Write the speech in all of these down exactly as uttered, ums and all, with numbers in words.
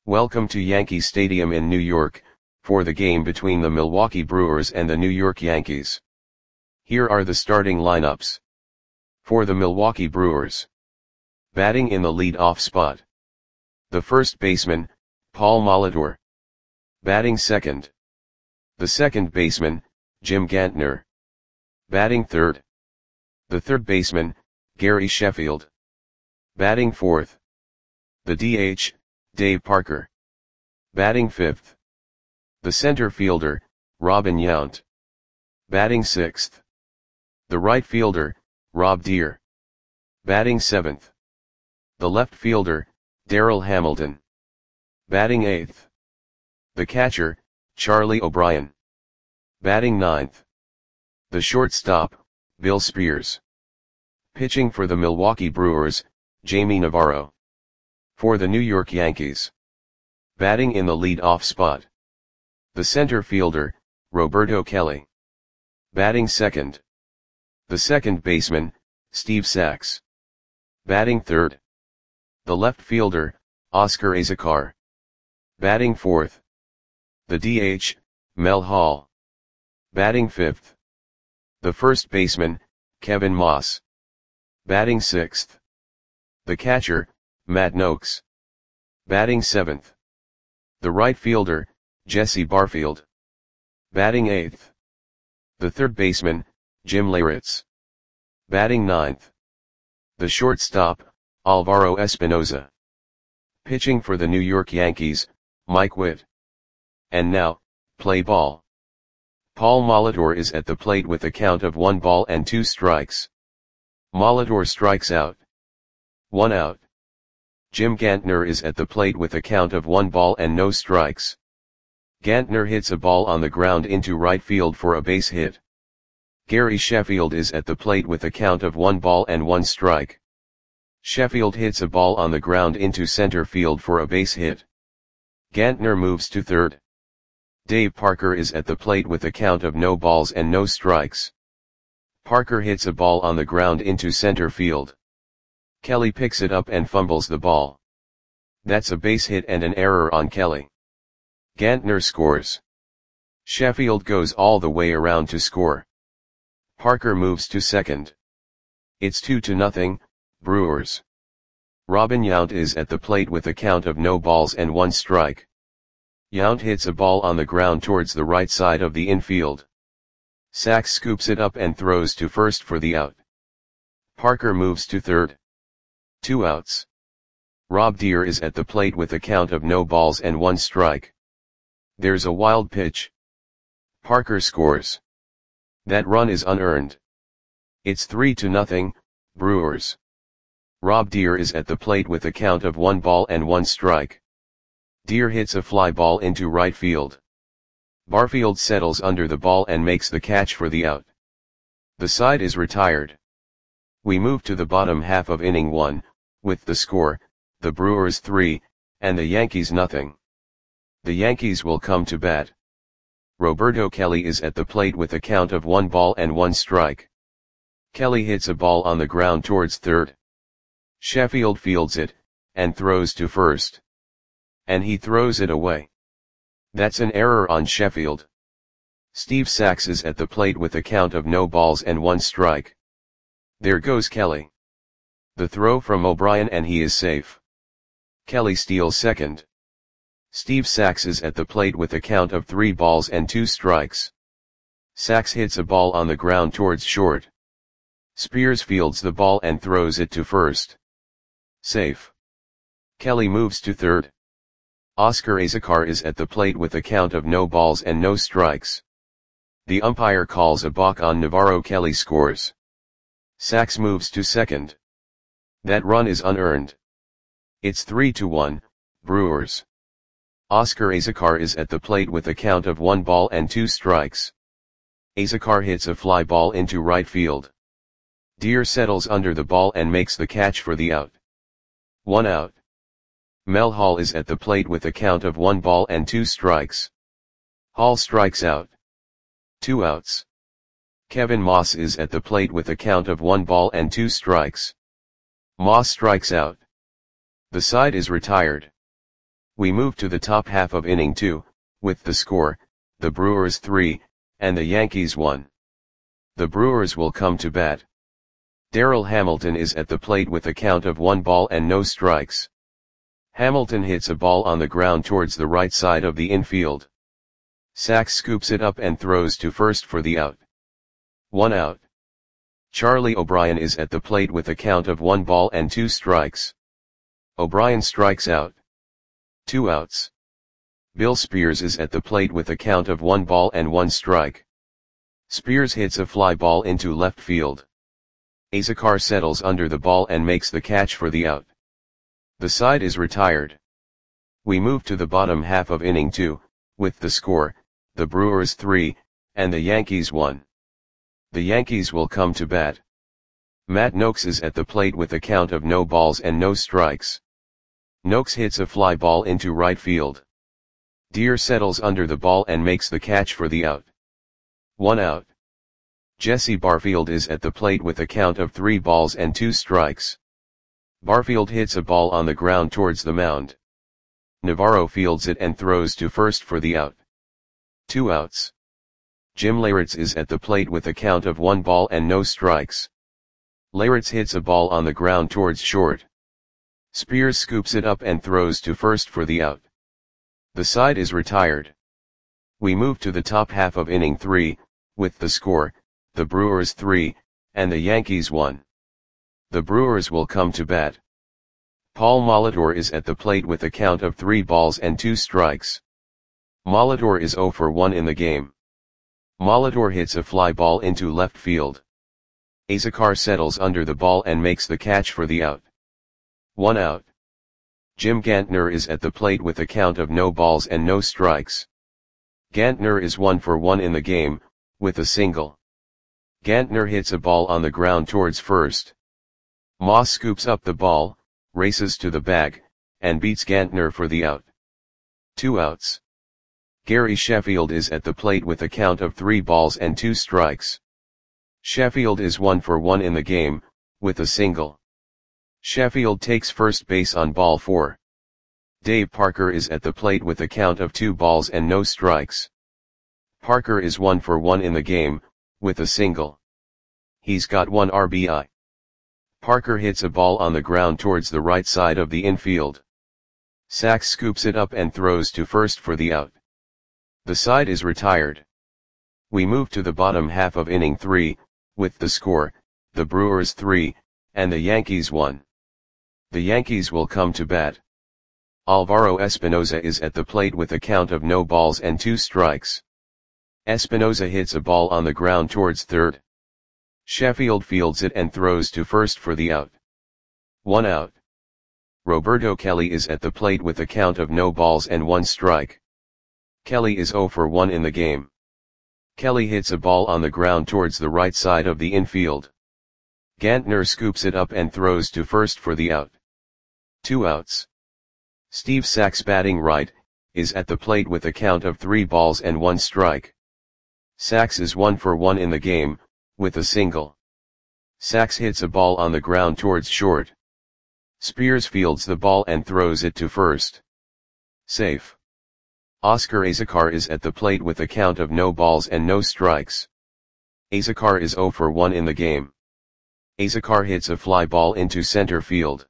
Welcome to Yankee Stadium in New York, for the game between the Milwaukee Brewers and the New York Yankees. Here are the starting lineups. For the Milwaukee Brewers. Batting in the lead-off spot. The first baseman, Paul Molitor. Batting second. The second baseman, Jim Gantner. Batting third. The third baseman, Gary Sheffield. Batting fourth. The D H, Dave Parker. Batting fifth. The center fielder, Robin Yount. Batting sixth. The right fielder, Rob Deer. Batting seventh. The left fielder, Darryl Hamilton. Batting eighth. The catcher, Charlie O'Brien. Batting ninth. The shortstop, Bill Spears. Pitching for the Milwaukee Brewers, Jamie Navarro. For the New York Yankees. Batting in the lead-off spot. The center fielder, Roberto Kelly. Batting second. The second baseman, Steve Sax. Batting third. The left fielder, Oscar Azocar. Batting fourth. The D H, Mel Hall. Batting fifth. The first baseman, Kevin Moss. Batting sixth. The catcher, Matt Noakes. Batting seventh. The right fielder, Jesse Barfield. Batting eighth. The third baseman, Jim Leyritz. Batting ninth. The shortstop, Alvaro Espinoza. Pitching for the New York Yankees, Mike Witt. And now, play ball. Paul Molitor is at the plate with a count of one ball and two strikes. Molitor strikes out. One out. Jim Gantner is at the plate with a count of one ball and no strikes. Gantner hits a ball on the ground into right field for a base hit. Gary Sheffield is at the plate with a count of one ball and one strike. Sheffield hits a ball on the ground into center field for a base hit. Gantner moves to third. Dave Parker is at the plate with a count of no balls and no strikes. Parker hits a ball on the ground into center field. Kelly picks it up and fumbles the ball. That's a base hit and an error on Kelly. Gantner scores. Sheffield goes all the way around to score. Parker moves to second. It's two to nothing, Brewers. Robin Yount is at the plate with a count of no balls and one strike. Yount hits a ball on the ground towards the right side of the infield. Sax scoops it up and throws to first for the out. Parker moves to third. Two outs. Rob Deer is at the plate with a count of no balls and one strike. There's a wild pitch. Parker scores. That run is unearned. It's three to nothing, Brewers. Rob Deer is at the plate with a count of one ball and one strike. Deer hits a fly ball into right field. Barfield settles under the ball and makes the catch for the out. The side is retired. We move to the bottom half of inning one, with the score, the Brewers three, and the Yankees nothing. The Yankees will come to bat. Roberto Kelly is at the plate with a count of one ball and one strike. Kelly hits a ball on the ground towards third. Sheffield fields it, and throws to first. And he throws it away. That's an error on Sheffield. Steve Sax is at the plate with a count of no balls and one strike. There goes Kelly. The throw from O'Brien and he is safe. Kelly steals second. Steve Sax is at the plate with a count of three balls and two strikes. Sax hits a ball on the ground towards short. Spears fields the ball and throws it to first. Safe. Kelly moves to third. Oscar Azocar is at the plate with a count of no balls and no strikes. The umpire calls a balk on Navarro. Kelly scores. Sax moves to second. That run is unearned. It's three to one, Brewers. Oscar Azocar is at the plate with a count of one ball and two strikes. Azocar hits a fly ball into right field. Deer settles under the ball and makes the catch for the out. One out. Mel Hall is at the plate with a count of one ball and two strikes. Hall strikes out. Two outs. Kevin Moss is at the plate with a count of one ball and two strikes. Moss strikes out. The side is retired. We move to the top half of inning two, with the score, the Brewers three, and the Yankees one. The Brewers will come to bat. Darryl Hamilton is at the plate with a count of one ball and no strikes. Hamilton hits a ball on the ground towards the right side of the infield. Sachs scoops it up and throws to first for the out. One out. Charlie O'Brien is at the plate with a count of one ball and two strikes. O'Brien strikes out. Two outs. Bill Spears is at the plate with a count of one ball and one strike. Spears hits a fly ball into left field. Azocar settles under the ball and makes the catch for the out. The side is retired. We move to the bottom half of inning two, with the score, the Brewers three, and the Yankees one. The Yankees will come to bat. Matt Noakes is at the plate with a count of no balls and no strikes. Noakes hits a fly ball into right field. Deer settles under the ball and makes the catch for the out. One out. Jesse Barfield is at the plate with a count of three balls and two strikes. Barfield hits a ball on the ground towards the mound. Navarro fields it and throws to first for the out. Two outs. Jim Leyritz is at the plate with a count of one ball and no strikes. Leyritz hits a ball on the ground towards short. Spears scoops it up and throws to first for the out. The side is retired. We move to the top half of inning three, with the score, the Brewers three, and the Yankees one. The Brewers will come to bat. Paul Molitor is at the plate with a count of three balls and two strikes. Molitor is zero for one in the game. Molitor hits a fly ball into left field. Azocar settles under the ball and makes the catch for the out. One out. Jim Gantner is at the plate with a count of no balls and no strikes. Gantner is one for one in the game, with a single. Gantner hits a ball on the ground towards first. Moss scoops up the ball, races to the bag, and beats Gantner for the out. Two outs. Gary Sheffield is at the plate with a count of three balls and two strikes. Sheffield is one for one in the game, with a single. Sheffield takes first base on ball four. Dave Parker is at the plate with a count of two balls and no strikes. Parker is one for one in the game, with a single. He's got one R B I. Parker hits a ball on the ground towards the right side of the infield. Sachs scoops it up and throws to first for the out. The side is retired. We move to the bottom half of inning three, with the score, the Brewers three, and the Yankees one. The Yankees will come to bat. Alvaro Espinoza is at the plate with a count of no balls and two strikes. Espinoza hits a ball on the ground towards third. Sheffield fields it and throws to first for the out. One out. Roberto Kelly is at the plate with a count of no balls and one strike. Kelly is zero for one in the game. Kelly hits a ball on the ground towards the right side of the infield. Gantner scoops it up and throws to first for the out. Two outs. Steve Sachs, batting right, is at the plate with a count of three balls and one strike. Sachs is one for one in the game, with a single. Sachs hits a ball on the ground towards short. Spears fields the ball and throws it to first. Safe. Oscar Azocar is at the plate with a count of no balls and no strikes. Azocar is zero for one in the game. Azocar hits a fly ball into center field.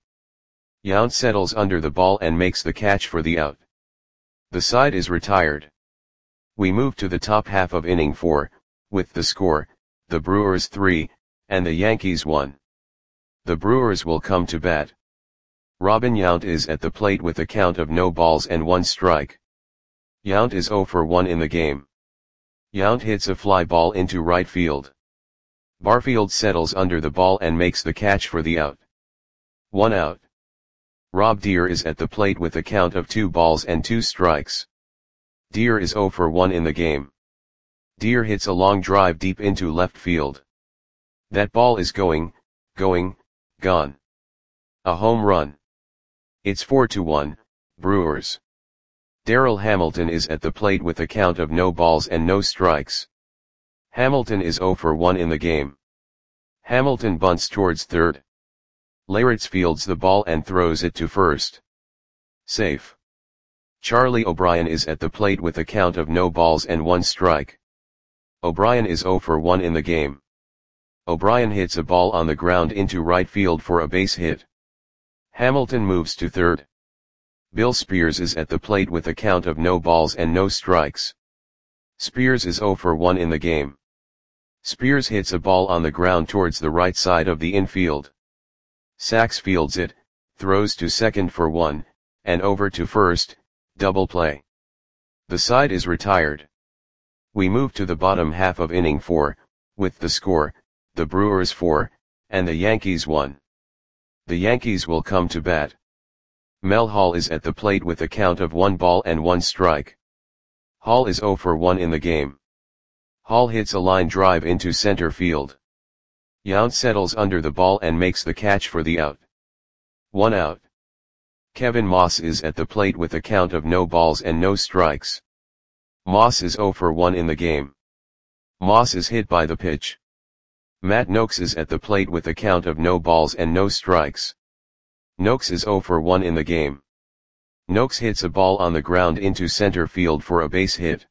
Yount settles under the ball and makes the catch for the out. The side is retired. We move to the top half of inning four, with the score, the Brewers three, and the Yankees one. The Brewers will come to bat. Robin Yount is at the plate with a count of no balls and one strike. Yount is zero for one in the game. Yount hits a fly ball into right field. Barfield settles under the ball and makes the catch for the out. One out. Rob Deer is at the plate with a count of two balls and two strikes. Deer is zero for one in the game. Deer hits a long drive deep into left field. That ball is going, going, gone. A home run. It's four to one, Brewers. Darryl Hamilton is at the plate with a count of no balls and no strikes. Hamilton is zero for one in the game. Hamilton bunts towards third. Leyritz fields the ball and throws it to first. Safe. Charlie O'Brien is at the plate with a count of no balls and one strike. O'Brien is zero for one in the game. O'Brien hits a ball on the ground into right field for a base hit. Hamilton moves to third. Bill Spears is at the plate with a count of no balls and no strikes. Spears is zero for one in the game. Spears hits a ball on the ground towards the right side of the infield. Sachs fields it, throws to second for one, and over to first, double play. The side is retired. We move to the bottom half of inning four, with the score, the Brewers four, and the Yankees one. The Yankees will come to bat. Mel Hall is at the plate with a count of one ball and one strike. Hall is zero for one in the game. Hall hits a line drive into center field. Yount settles under the ball and makes the catch for the out. One out. Kevin Moss is at the plate with a count of no balls and no strikes. Moss is zero for one in the game. Moss is hit by the pitch. Matt Noakes is at the plate with a count of no balls and no strikes. Noakes is zero for one in the game. Noakes hits a ball on the ground into center field for a base hit.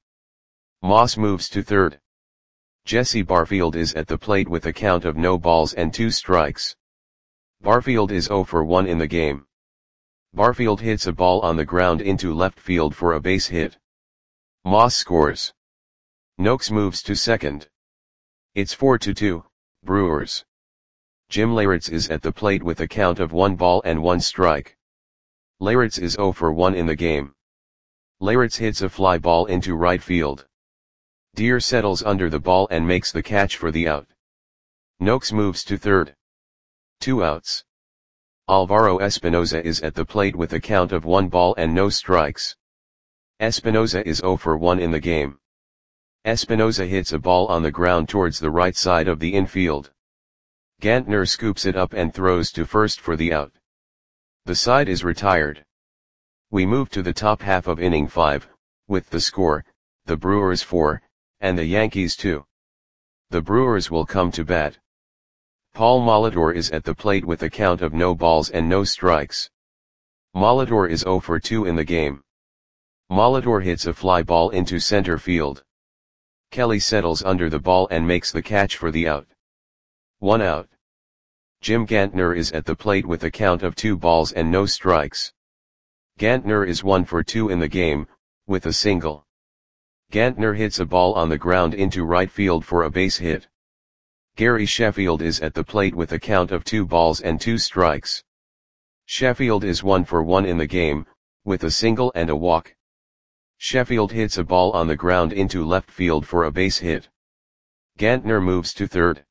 Moss moves to third. Jesse Barfield is at the plate with a count of no balls and two strikes. Barfield is zero for one in the game. Barfield hits a ball on the ground into left field for a base hit. Moss scores. Noakes moves to second. It's four to two, Brewers. Jim Leyritz is at the plate with a count of one ball and one strike. Leyritz is zero for one in the game. Leyritz hits a fly ball into right field. Deer settles under the ball and makes the catch for the out. Noakes moves to third. Two outs. Alvaro Espinoza is at the plate with a count of one ball and no strikes. Espinoza is zero for one in the game. Espinoza hits a ball on the ground towards the right side of the infield. Gantner scoops it up and throws to first for the out. The side is retired. We move to the top half of inning five, with the score, the Brewers four, and the Yankees two. The Brewers will come to bat. Paul Molitor is at the plate with a count of no balls and no strikes. Molitor is zero for two in the game. Molitor hits a fly ball into center field. Kelly settles under the ball and makes the catch for the out. One out. Jim Gantner is at the plate with a count of two balls and no strikes. Gantner is one for two in the game, with a single. Gantner hits a ball on the ground into right field for a base hit. Gary Sheffield is at the plate with a count of two balls and two strikes. Sheffield is one for one in the game, with a single and a walk. Sheffield hits a ball on the ground into left field for a base hit. Gantner moves to third.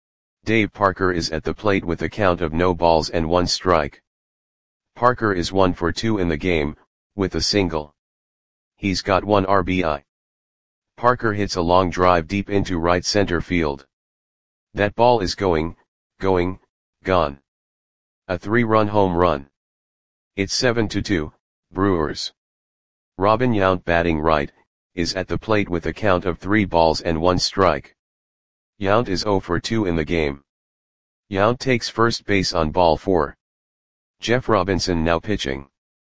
Dave Parker is at the plate with a count of no balls and one strike. Parker is one for two in the game, with a single. He's got one R B I. Parker hits a long drive deep into right center field. That ball is going, going, gone. A three-run home run. It's seven to two, Brewers. Robin Yount, batting right, is at the plate with a count of three balls and one strike. Yount is zero for two in the game. Yount takes first base on ball four. Jeff Robinson now pitching.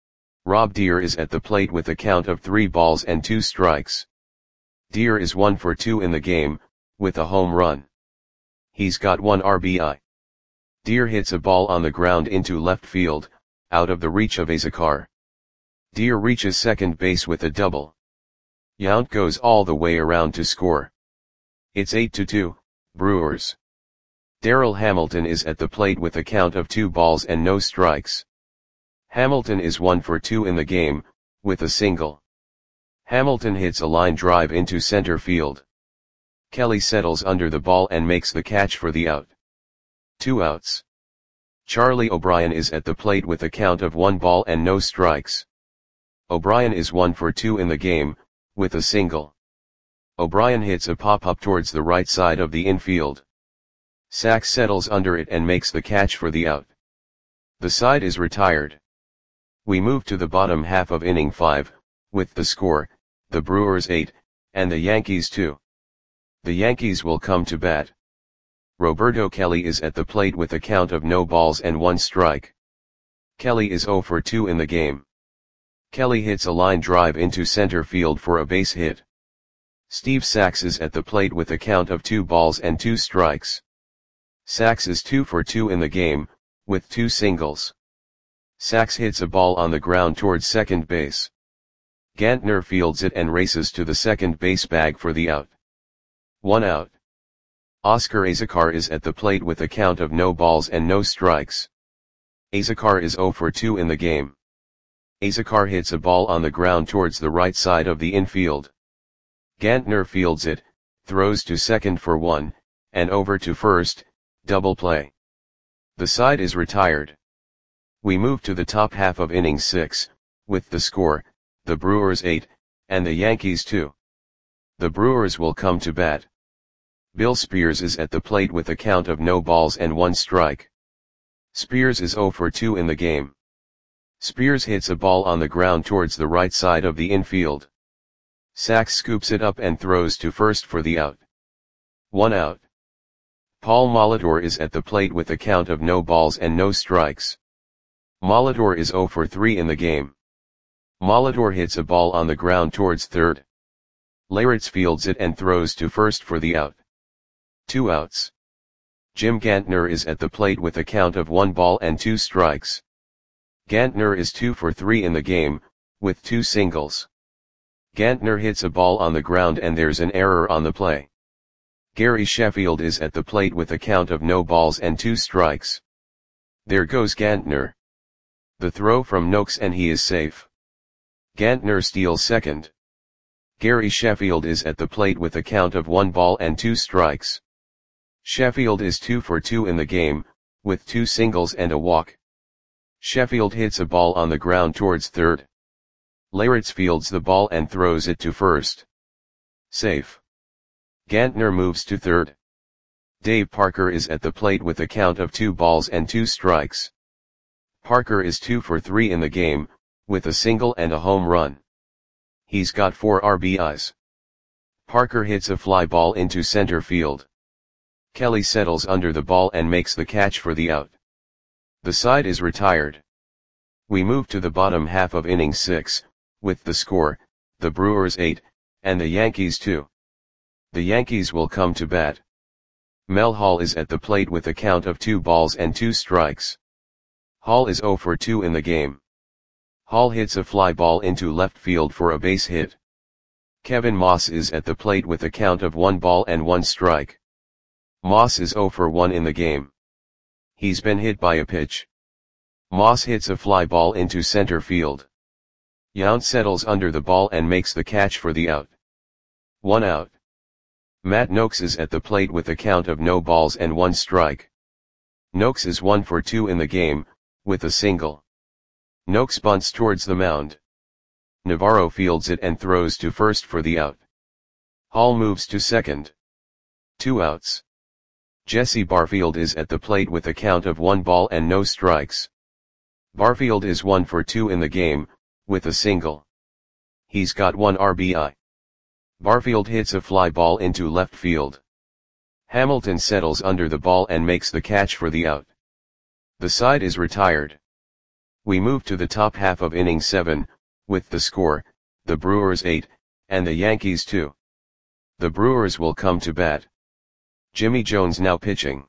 Rob Deere is at the plate with a count of three balls and two strikes. Deere is one for two in the game, with a home run. He's got one R B I. Deere hits a ball on the ground into left field, out of the reach of Azekar. Deere reaches second base with a double. Yount goes all the way around to score. It's eight to two, Brewers. Darrell Hamilton is at the plate with a count of two balls and no strikes. Hamilton is one for two in the game, with a single. Hamilton hits a line drive into center field. Kelly settles under the ball and makes the catch for the out. Two outs. Charlie O'Brien is at the plate with a count of one ball and no strikes. O'Brien is one for two in the game, with a single. O'Brien hits a pop-up towards the right side of the infield. Sachs settles under it and makes the catch for the out. The side is retired. We move to the bottom half of inning five, with the score, the Brewers eight, and the Yankees two. The Yankees will come to bat. Roberto Kelly is at the plate with a count of no balls and one strike. Kelly is zero for two in the game. Kelly hits a line drive into center field for a base hit. Steve Sax is at the plate with a count of two balls and two strikes. Sax is two for two in the game, with two singles. Sax hits a ball on the ground towards second base. Gantner fields it and races to the second base bag for the out. One out. Oscar Azocar is at the plate with a count of no balls and no strikes. Azocar is zero for two in the game. Azocar hits a ball on the ground towards the right side of the infield. Gantner fields it, throws to second for one, and over to first, double play. The side is retired. We move to the top half of inning six, with the score, the Brewers eight, and the Yankees two. The Brewers will come to bat. Bill Spears is at the plate with a count of no balls and one strike. Spears is zero for two in the game. Spears hits a ball on the ground towards the right side of the infield. Sax scoops it up and throws to first for the out. One out. Paul Molitor is at the plate with a count of no balls and no strikes. Molitor is zero for three in the game. Molitor hits a ball on the ground towards third. Leyritz fields it and throws to first for the out. Two outs. Jim Gantner is at the plate with a count of one ball and two strikes. Gantner is two for three in the game, with two singles. Gantner hits a ball on the ground and there's an error on the play. Gary Sheffield is at the plate with a count of no balls and two strikes. There goes Gantner. The throw from Noakes and he is safe. Gantner steals second. Gary Sheffield is at the plate with a count of one ball and two strikes. Sheffield is two for two in the game, with two singles and a walk. Sheffield hits a ball on the ground towards third. Leyritz fields the ball and throws it to first. Safe. Gantner moves to third. Dave Parker is at the plate with a count of two balls and two strikes. Parker is two for three in the game, with a single and a home run. He's got four R B Is. Parker hits a fly ball into center field. Kelly settles under the ball and makes the catch for the out. The side is retired. We move to the bottom half of inning six, with the score, the Brewers eight, and the Yankees two. The Yankees will come to bat. Mel Hall is at the plate with a count of two balls and two strikes. Hall is zero for two in the game. Hall hits a fly ball into left field for a base hit. Kevin Moss is at the plate with a count of one ball and one strike. Moss is zero for one in the game. He's been hit by a pitch. Moss hits a fly ball into center field. Yount settles under the ball and makes the catch for the out. One out. Matt Noakes is at the plate with a count of no balls and one strike. Noakes is one for two in the game, with a single. Noakes bunts towards the mound. Navarro fields it and throws to first for the out. Hall moves to second. Two outs. Jesse Barfield is at the plate with a count of one ball and no strikes. Barfield is one for two in the game, with a single. He's got one R B I. Barfield hits a fly ball into left field. Hamilton settles under the ball and makes the catch for the out. The side is retired. We move to the top half of inning seven, with the score, the Brewers eight, and the Yankees two. The Brewers will come to bat. Jimmy Jones now pitching.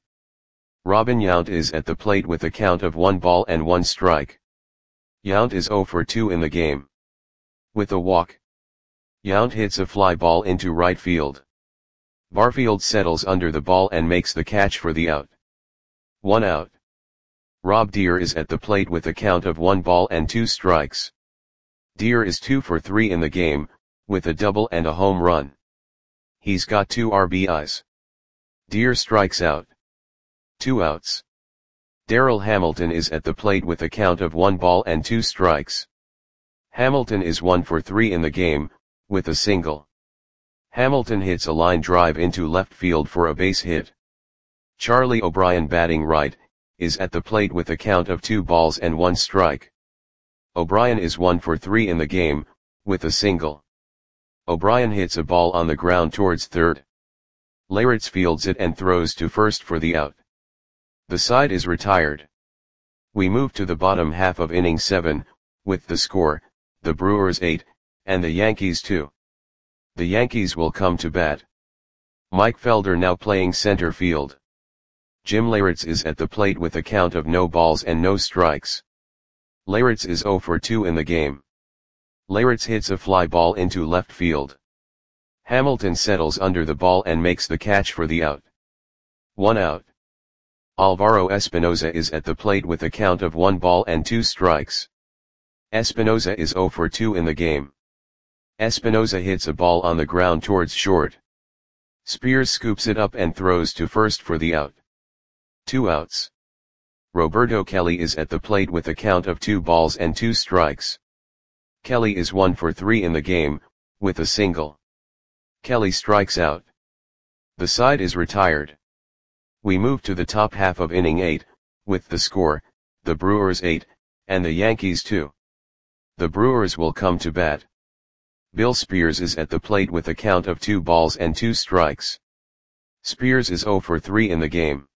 Robin Yount is at the plate with a count of one ball and one strike. Yount is zero for two in the game. With a walk. Yount hits a fly ball into right field. Barfield settles under the ball and makes the catch for the out. One out. Rob Deere is at the plate with a count of one ball and two strikes. Deere is two for three in the game, with a double and a home run. He's got two R B Is. Deere strikes out. Two outs. Darrell Hamilton is at the plate with a count of one ball and two strikes. Hamilton is one for three in the game, with a single. Hamilton hits a line drive into left field for a base hit. Charlie O'Brien, batting right, is at the plate with a count of two balls and one strike. O'Brien is one for three in the game, with a single. O'Brien hits a ball on the ground towards third. Leyritz fields it and throws to first for the out. The side is retired. We move to the bottom half of inning seven, with the score, the Brewers eight, and the Yankees two. The Yankees will come to bat. Mike Felder now playing center field. Jim Leyritz is at the plate with a count of no balls and no strikes. Leyritz is oh for two in the game. Leyritz hits a fly ball into left field. Hamilton settles under the ball and makes the catch for the out. One out. Alvaro Espinoza is at the plate with a count of one ball and two strikes. Espinoza is oh for two in the game. Espinoza hits a ball on the ground towards short. Spears scoops it up and throws to first for the out. Two outs. Roberto Kelly is at the plate with a count of two balls and two strikes. Kelly is one for three in the game, with a single. Kelly strikes out. The side is retired. We move to the top half of inning eight, with the score, the Brewers eight, and the Yankees two. The Brewers will come to bat. Bill Spears is at the plate with a count of two balls and two strikes. Spears is oh for three in the game.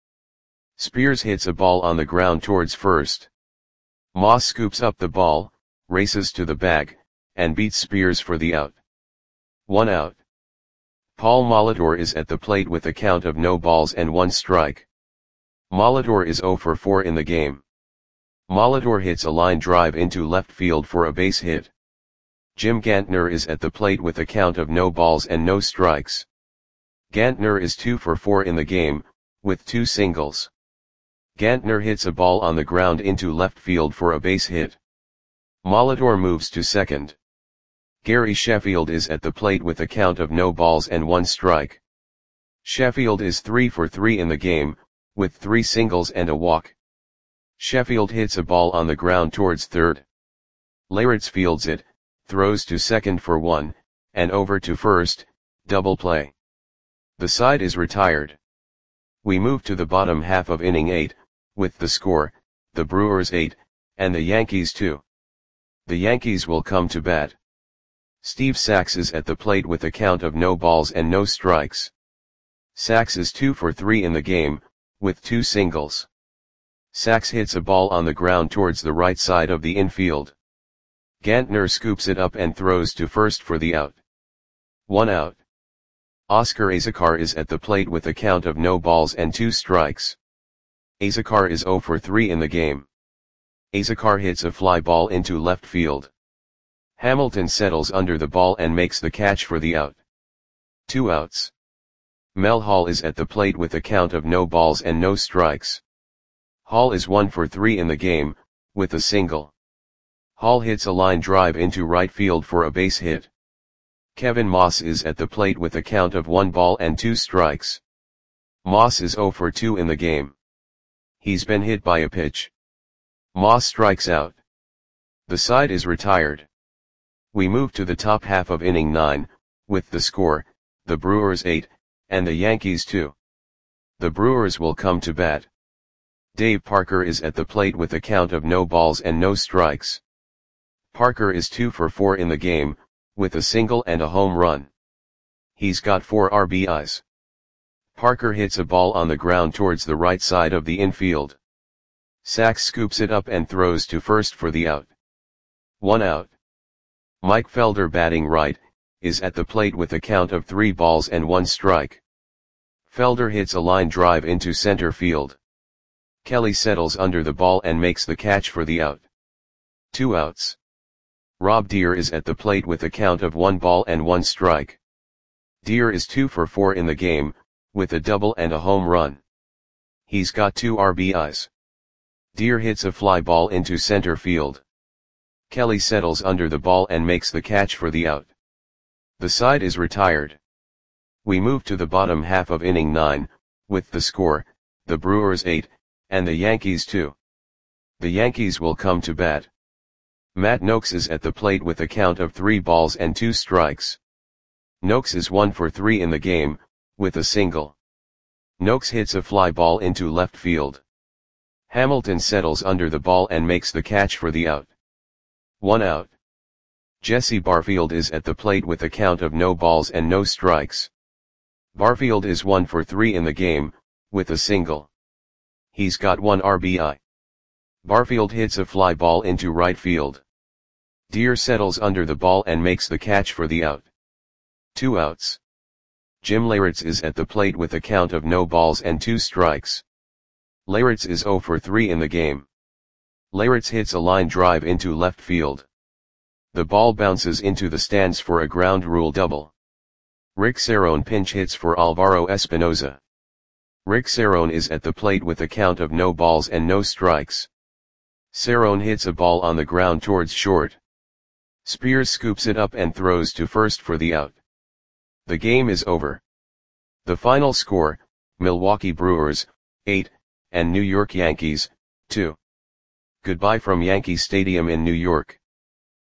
Spears hits a ball on the ground towards first. Moss scoops up the ball, races to the bag, and beats Spears for the out. One out. Paul Molitor is at the plate with a count of no balls and one strike. Molitor is oh for four in the game. Molitor hits a line drive into left field for a base hit. Jim Gantner is at the plate with a count of no balls and no strikes. Gantner is two for four in the game, with two singles. Gantner hits a ball on the ground into left field for a base hit. Molitor moves to second. Gary Sheffield is at the plate with a count of no balls and one strike. Sheffield is three for three in the game, with three singles and a walk. Sheffield hits a ball on the ground towards third. Leyritz fields it, throws to second for one, and over to first, double play. The side is retired. We move to the bottom half of inning eight, with the score, the Brewers eight, and the Yankees two. The Yankees will come to bat. Steve Sax is at the plate with a count of no balls and no strikes. Sax is two for three in the game, with two singles. Sax hits a ball on the ground towards the right side of the infield. Gantner scoops it up and throws to first for the out. One out. Oscar Azocar is at the plate with a count of no balls and two strikes. Azocar is oh for three in the game. Azocar hits a fly ball into left field. Hamilton settles under the ball and makes the catch for the out. Two outs. Mel Hall is at the plate with a count of no balls and no strikes. Hall is one for three in the game, with a single. Hall hits a line drive into right field for a base hit. Kevin Moss is at the plate with a count of one ball and two strikes. Moss is oh for two in the game. He's been hit by a pitch. Moss strikes out. The side is retired. We move to the top half of inning nine, with the score, the Brewers eight, and the Yankees two. The Brewers will come to bat. Dave Parker is at the plate with a count of no balls and no strikes. Parker is two for four in the game, with a single and a home run. He's got four R B Is. Parker hits a ball on the ground towards the right side of the infield. Sax scoops it up and throws to first for the out. One out. Mike Felder, batting right, is at the plate with a count of three balls and one strike. Felder hits a line drive into center field. Kelly settles under the ball and makes the catch for the out. Two outs. Rob Deere is at the plate with a count of one ball and one strike. Deere is two for four in the game, with a double and a home run. He's got two R B Is. Deere hits a fly ball into center field. Kelly settles under the ball and makes the catch for the out. The side is retired. We move to the bottom half of inning nine, with the score, the Brewers eight, and the Yankees two. The Yankees will come to bat. Matt Noakes is at the plate with a count of three balls and two strikes. Noakes is one for three in the game, with a single. Noakes hits a fly ball into left field. Hamilton settles under the ball and makes the catch for the out. One out. Jesse Barfield is at the plate with a count of no balls and no strikes. Barfield is one for three in the game, with a single. He's got one R B I. Barfield hits a fly ball into right field. Deer settles under the ball and makes the catch for the out. Two outs. Jim Leyritz is at the plate with a count of no balls and two strikes. Leyritz is zero for three in the game. Leyritz hits a line drive into left field. The ball bounces into the stands for a ground rule double. Rick Cerone pinch hits for Alvaro Espinoza. Rick Cerone is at the plate with a count of no balls and no strikes. Cerone hits a ball on the ground towards short. Spears scoops it up and throws to first for the out. The game is over. The final score, Milwaukee Brewers, eight, and New York Yankees, two. Goodbye from Yankee Stadium in New York.